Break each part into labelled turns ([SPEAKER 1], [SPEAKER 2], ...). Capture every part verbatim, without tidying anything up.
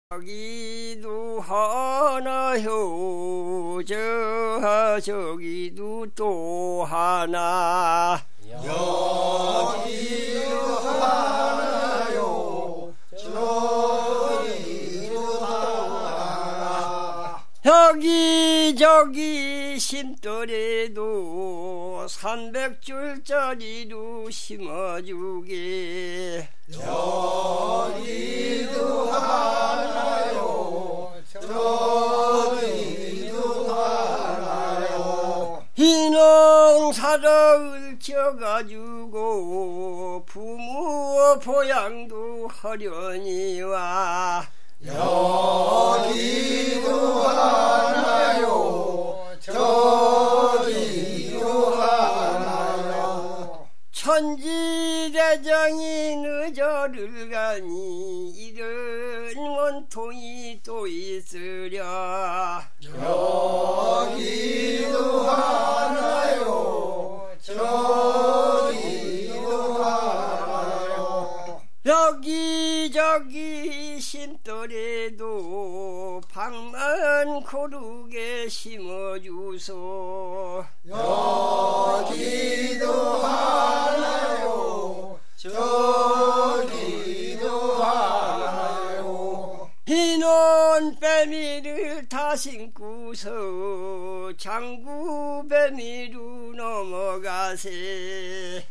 [SPEAKER 1] 여기도 하나요, 저 저기도 또 하나.
[SPEAKER 2] 여기도 하나요, 저기도 하나.
[SPEAKER 1] 여기저기 심더라도 삼백 줄짜리로 심어주게.
[SPEAKER 2] 여기도 하나요, 저기도 하나요.
[SPEAKER 1] 희농사를 지어가지고 부모 보양도 하려니와.
[SPEAKER 2] 여기도 하나요, 저기도 하나요.
[SPEAKER 1] 천지대장이 늦어를 가니 이런 원통이 또 있으랴.
[SPEAKER 2] 여기도 하나요, 저기도 하나요.
[SPEAKER 1] 여기저기 심더라도 방만 고르게 심어주소.
[SPEAKER 2] 여기도 하나요, 저기도 하나요.
[SPEAKER 1] 흰원 빼미를 다 신고서 장구 빼미로 넘어가세.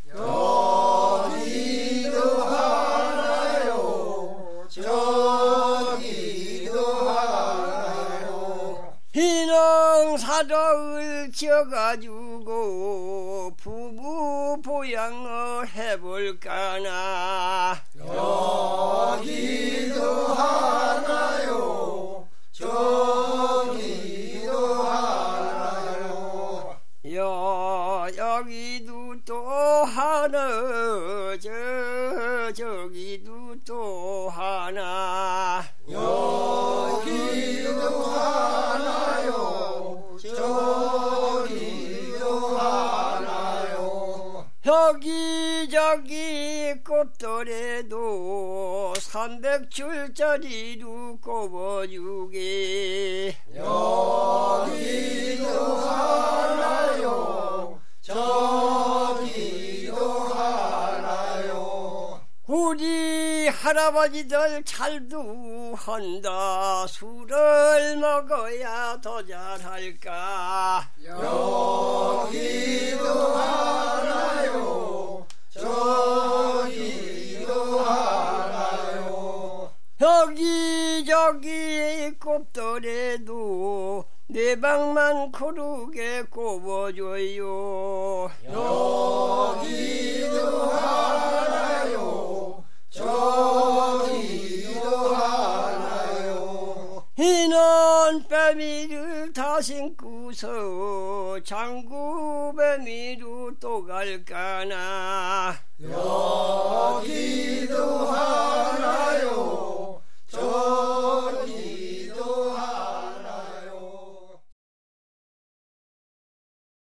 [SPEAKER 2] 여기도 하나요, 저기도 하나요.
[SPEAKER 1] 희농사를 지어가지고 부부 보양을 해볼까나.
[SPEAKER 2] 여기도 하나요, 저기도 하나요.
[SPEAKER 1] 여 여기도 또 하나, 저 저기도 또 하나.
[SPEAKER 2] 여기도 하나요, 저기도 하나요.
[SPEAKER 1] 여기저기 꼽더라도 삼백 줄짜리로 꼽아주게.
[SPEAKER 2] 여기도 하나요, 저기도 하나요.
[SPEAKER 1] 우리 할아버지들 잘도 한다. 술을 먹어야 더 잘할까.
[SPEAKER 2] 여기도 하나요, 저기도 하나요.
[SPEAKER 1] 여기저기 꼽더라도 내 방만 고르게 꼽아줘요.
[SPEAKER 2] 여기도 하나요, 저기도 하나요.
[SPEAKER 1] 흰원 빼미를 다 신고서 장구 빼미로 또 갈까나.
[SPEAKER 2] 여기도